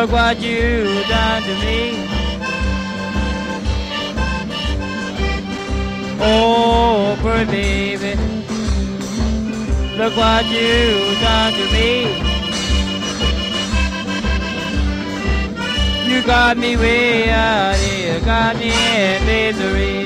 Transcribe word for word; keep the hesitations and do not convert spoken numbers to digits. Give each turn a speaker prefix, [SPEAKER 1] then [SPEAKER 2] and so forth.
[SPEAKER 1] Look what you done to me. Oh, poor baby. Look what you done to me. You got me way out here, got me in misery.